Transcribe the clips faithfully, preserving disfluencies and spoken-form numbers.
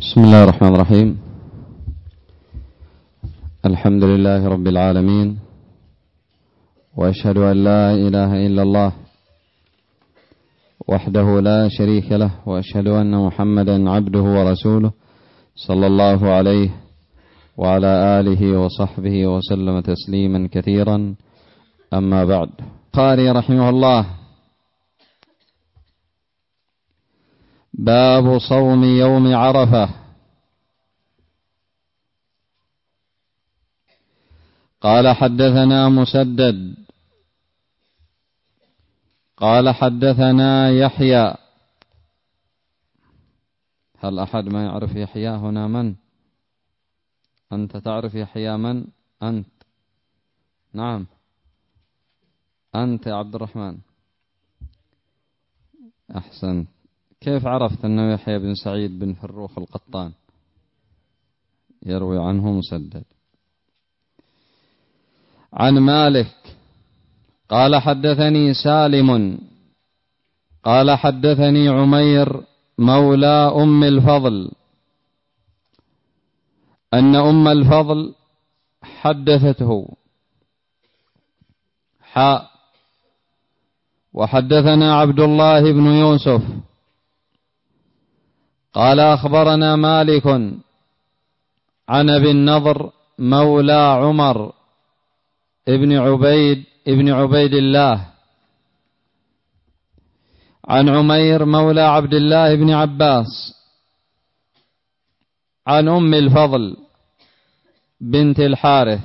بسم الله الرحمن الرحيم. الحمد لله رب العالمين، وأشهد أن لا إله إلا الله وحده لا شريك له، وأشهد أن محمدا عبده ورسوله صلى الله عليه وعلى آله وصحبه وسلم تسليما كثيرا. أما بعد، البخاري رحمه الله: باب صوم يوم عرفة. قال حدثنا مسدد قال حدثنا يحيى. هل أحد ما يعرف يحيى هنا؟ من أنت تعرف يحيى؟ من أنت؟ نعم، أنت يا عبد الرحمن. أحسن. كيف عرفت أنه يحيى بن سعيد بن فروخ القطان يروي عنه مسدد؟ عن مالك قال حدثني سالم قال حدثني عمير مولى أم الفضل أن أم الفضل حدثته حاء. وحدثنا عبد الله بن يوسف قال أخبرنا مالك عن أبي النضر مولى عمر ابن عبيد ابن عبيد الله عن عمير مولى عبد الله بن عباس عن أم الفضل بنت الحارث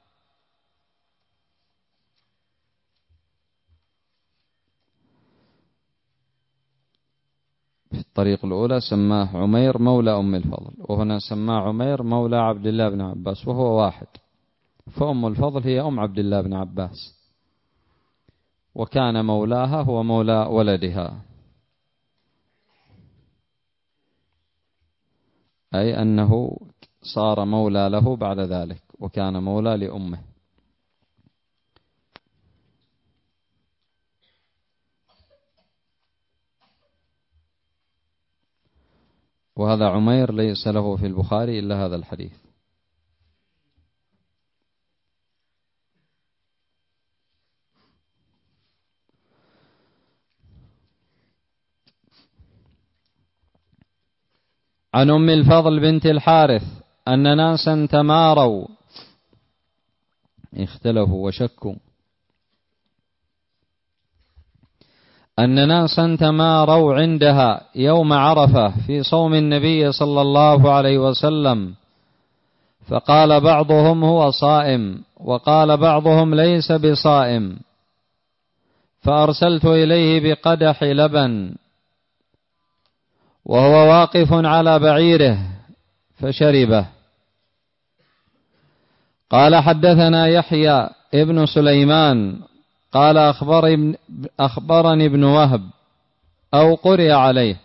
في الطريق الأولى سماه عمير مولى أم الفضل، وهنا سماه عمير مولى عبد الله بن عباس، وهو واحد. فأم الفضل هي أم عبد الله بن عباس، وكان مولاها هو مولى ولدها، أي أنه صار مولى له بعد ذلك، وكان مولى لأمه. وهذا عمير ليس له في البخاري إلا هذا الحديث. عن أم الفضل بنت الحارث أن ناسا تماروا، اختلفوا وشكوا، أن ناسا تماروا عندها يوم عرفة في صوم النبي صلى الله عليه وسلم، فقال بعضهم هو صائم، وقال بعضهم ليس بصائم، فأرسلت إليه بقدح لبن وهو واقف على بعيره فشربه. قال حدثنا يحيى ابن سليمان قال أخبرني ابن وهب أو قرئ عليه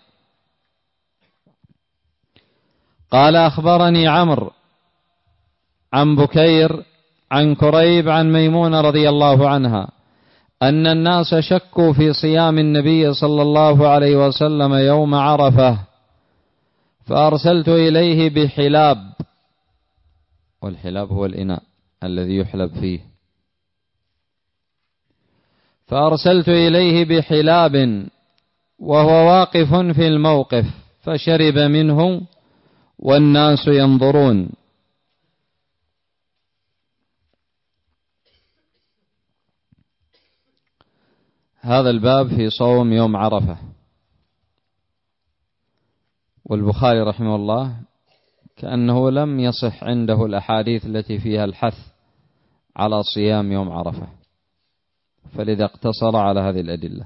قال أخبرني عمرو عن بكير عن كريب عن ميمونة رضي الله عنها أن الناس شكوا في صيام النبي صلى الله عليه وسلم يوم عرفة، فأرسلت إليه بحلاب، والحلاب هو الإناء الذي يحلب فيه، فأرسلت إليه بحلاب وهو واقف في الموقف فشرب منه والناس ينظرون. هذا الباب في صوم يوم عرفة. والبخاري رحمه الله كأنه لم يصح عنده الأحاديث التي فيها الحث على صيام يوم عرفة، فلذا اقتصر على هذه الأدلة.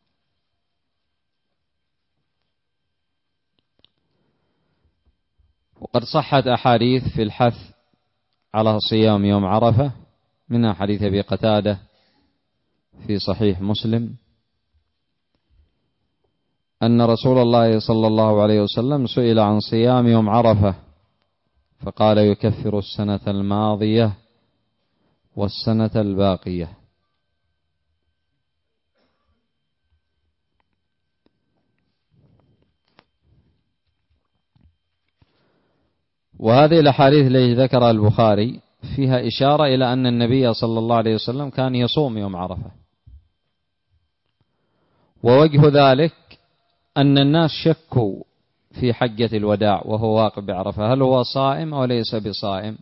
وقد صحت أحاديث في الحث على صيام يوم عرفة، منها حديث أبي قتادة في صحيح مسلم أن رسول الله صلى الله عليه وسلم سئل عن صيام يوم عرفة فقال يكفر السنة الماضية والسنة الباقية. وهذه الأحاديث التي ذكرها البخاري فيها إشارة إلى أن النبي صلى الله عليه وسلم كان يصوم يوم عرفة. ووجه ذلك أن الناس شكوا في حجة الوداع وهو واقف بعرفة هل هو صائم أو ليس بصائم،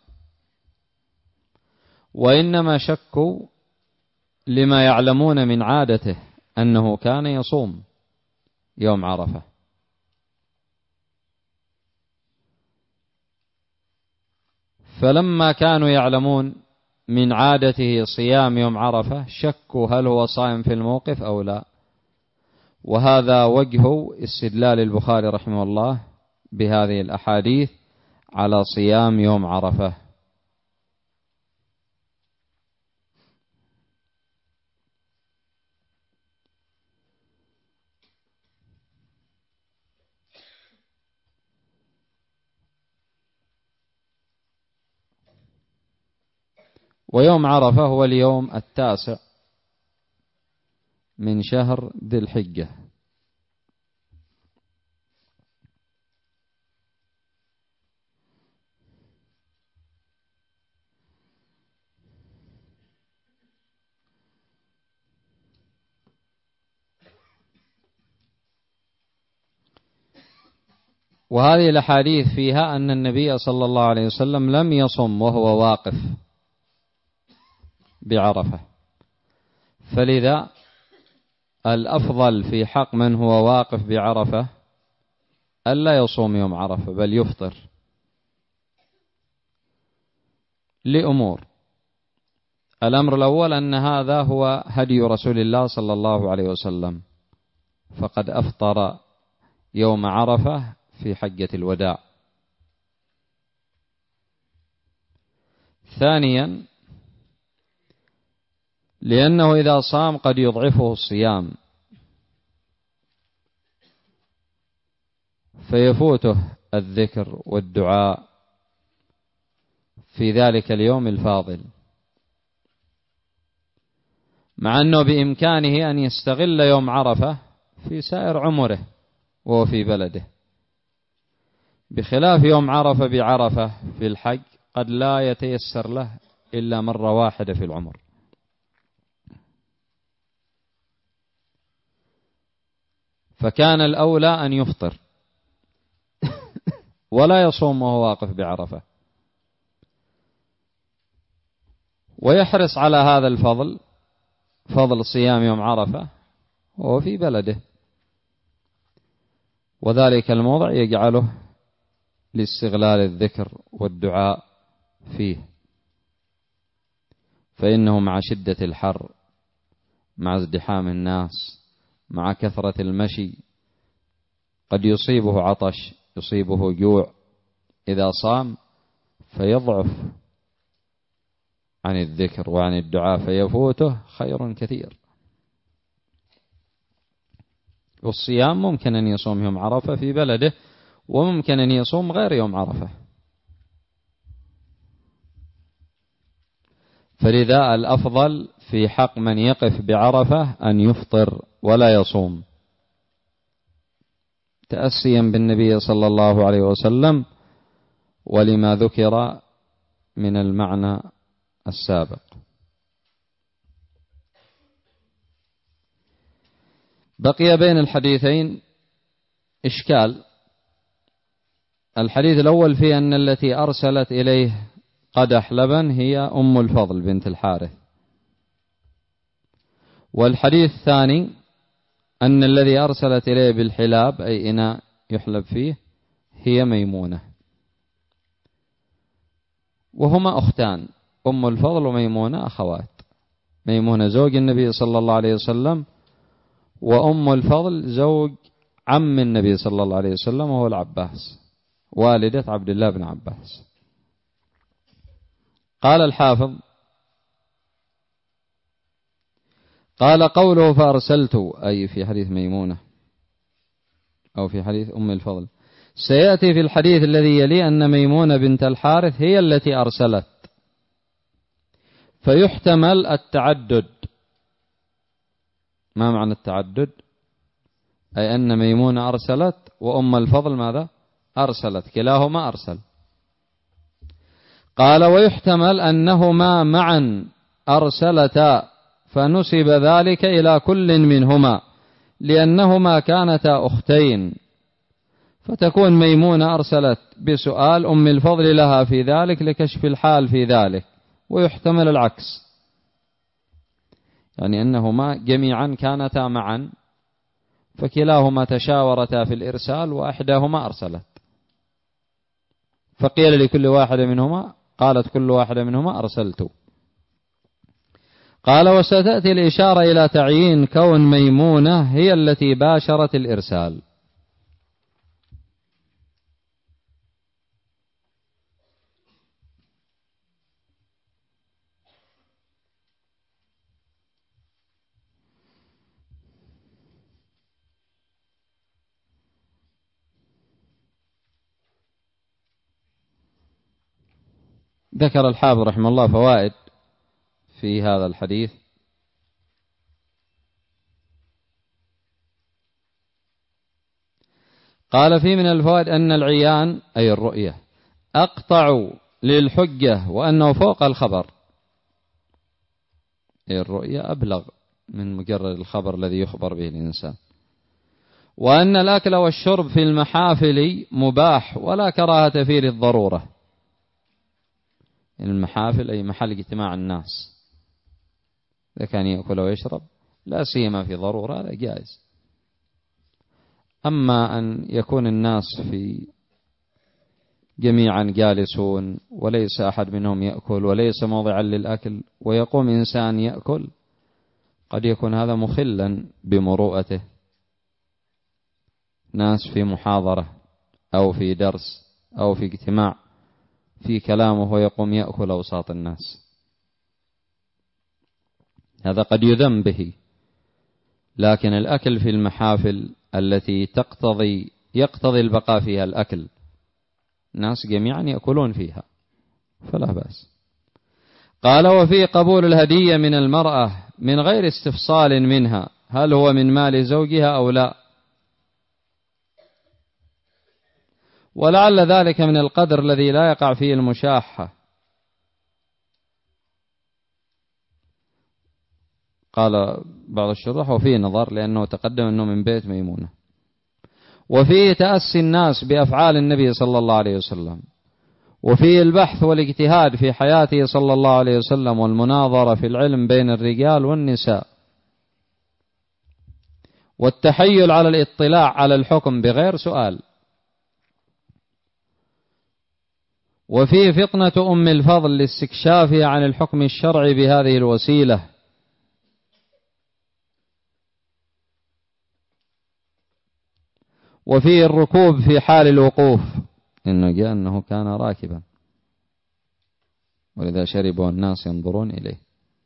وإنما شكوا لما يعلمون من عادته أنه كان يصوم يوم عرفة. فلما كانوا يعلمون من عادته صيام يوم عرفة شكوا هل هو صائم في الموقف أو لا. وهذا وجه استدلال البخاري رحمه الله بهذه الأحاديث على صيام يوم عرفة. ويوم عرفة هو اليوم التاسع من شهر ذي الحجة. وهذه الأحاديث فيها أن النبي صلى الله عليه وسلم لم يصم وهو واقف بعرفة، فلذا الأفضل في حق من هو واقف بعرفة ألا يصوم يوم عرفة بل يفطر لأمور. الأمر الأول أن هذا هو هدي رسول الله صلى الله عليه وسلم، فقد أفطر يوم عرفة في حجة الوداع. ثانيا لأنه إذا صام قد يضعفه الصيام فيفوته الذكر والدعاء في ذلك اليوم الفاضل، مع أنه بإمكانه أن يستغل يوم عرفة في سائر عمره وهو في بلده، بخلاف يوم عرفة بعرفة في الحج قد لا يتيسر له إلا مرة واحدة في العمر. فكان الأولى أن يفطر ولا يصوم وهو واقف بعرفة، ويحرص على هذا الفضل، فضل صيام يوم عرفة وهو في بلده، وذلك الموضع يجعله لاستغلال الذكر والدعاء فيه، فإنه مع شدة الحر مع ازدحام الناس مع كثرة المشي قد يصيبه عطش يصيبه جوع، إذا صام فيضعف عن الذكر وعن الدعاء فيفوته خير كثير. والصيام ممكن أن يصوم يوم عرفة في بلده وممكن أن يصوم غير يوم عرفة، فلذا الأفضل في حق من يقف بعرفة أن يفطر ولا يصوم، تأسيا بالنبي صلى الله عليه وسلم ولما ذكر من المعنى السابق. بقي بين الحديثين إشكال. الحديث الأول فيه أن التي أرسلت إليه قدح لبن هي أم الفضل بنت الحارث، والحديث الثاني أن الذي أرسلت إليه بالحلاب أي إناء يحلب فيه هي ميمونة، وهما أختان، أم الفضل وميمونة أخوات، ميمونة زوج النبي صلى الله عليه وسلم، وأم الفضل زوج عم النبي صلى الله عليه وسلم وهو العباس والدة عبد الله بن عباس. قال الحافظ قال قوله فأرسلت أي في حديث ميمونة أو في حديث أم الفضل، سيأتي في الحديث الذي يلي أن ميمونة بنت الحارث هي التي أرسلت، فيحتمل التعدد. ما معنى التعدد؟ أي أن ميمونة أرسلت وأم الفضل ماذا؟ أرسلت، كلاهما أرسل. قال ويحتمل أنهما معا أرسلتا فنسب ذلك إلى كل منهما لأنهما كانتا أختين، فتكون ميمونة أرسلت بسؤال أم الفضل لها في ذلك لكشف الحال في ذلك. ويحتمل العكس، يعني أنهما جميعا كانتا معا فكلاهما تشاورتا في الإرسال وأحداهما أرسلت، فقيل لكل واحد منهما، قالت كل واحدة منهما أرسلت. قال وستأتي الإشارة إلى تعيين كون ميمونة هي التي باشرت الإرسال. ذكر الحافظ رحمه الله فوائد في هذا الحديث. قال فيه من الفوائد أن العيان أي الرؤية أقطع للحجة وأنه فوق الخبر، أي الرؤية أبلغ من مجرد الخبر الذي يخبر به الإنسان. وأن الأكل والشرب في المحافل مباح ولا كراهة فيه للضرورة. المحافل أي محل اجتماع الناس، إذا كان يأكل ويشرب لا سيما في ضرورة هذا جائز. أما أن يكون الناس في جميعا جالسون وليس أحد منهم يأكل وليس موضعا للأكل ويقوم إنسان يأكل، قد يكون هذا مخلا بمروءته. ناس في محاضرة أو في درس أو في اجتماع في كلامه ويقوم يأكل أوساط الناس، هذا قد يذم به. لكن الأكل في المحافل التي تقتضي يقتضي البقاء فيها الأكل، الناس جميعا يأكلون فيها فلا بأس. قال وفي قبول الهدية من المرأة من غير استفصال منها هل هو من مال زوجها أو لا، ولعل ذلك من القدر الذي لا يقع فيه المشاحة. قال بعض الشراح وفيه نظر لأنه تقدم أنه من بيت ميمونة. وفيه تأسي الناس بأفعال النبي صلى الله عليه وسلم، وفيه البحث والاجتهاد في حياته صلى الله عليه وسلم والمناظرة في العلم بين الرجال والنساء، والتحيل على الاطلاع على الحكم بغير سؤال. وفيه فطنة أم الفضل لاستكشافها عن الحكم الشرعي بهذه الوسيلة. وفيه الركوب في حال الوقوف، إنه جاء أنه كان راكبا ولذا شربوا الناس ينظرون إليه.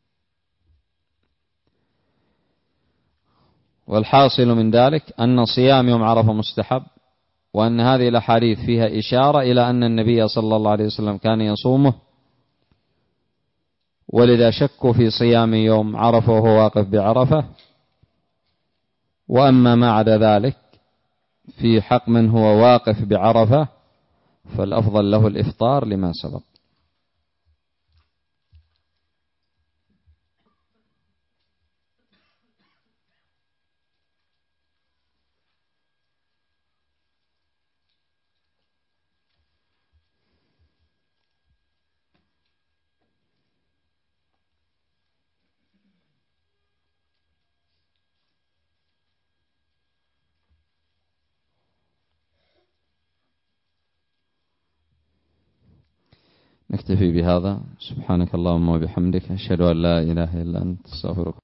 والحاصل من ذلك أن صيام يوم عرفة مستحب، وأن هذه الأحاديث فيها إشارة إلى أن النبي صلى الله عليه وسلم كان يصومه، ولذا شكوا في صيام يوم عرفة وهو واقف بعرفة. وأما ما عدا ذلك في حق من هو واقف بعرفة فالأفضل له الإفطار لما سبق. نكتفي بهذا. سبحانك اللهم وبحمدك أشهد أن لا إله إلا أنت أستغفرك.